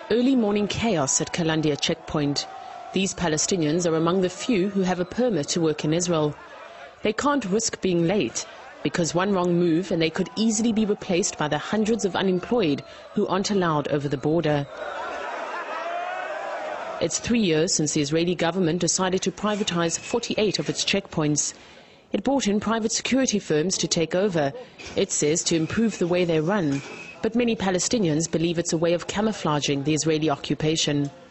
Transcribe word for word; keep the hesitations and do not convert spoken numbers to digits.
Early morning chaos at Kalandia checkpoint. These Palestinians are among the few who have a permit to work in Israel. They can't risk being late because one wrong move and they could easily be replaced by the hundreds of unemployed who aren't allowed over the border. It's three years since the Israeli government decided to privatize forty-eight of its checkpoints. It brought in private security firms to take over, it says, to improve the way they run. But many Palestinians believe it's a way of camouflaging the Israeli occupation.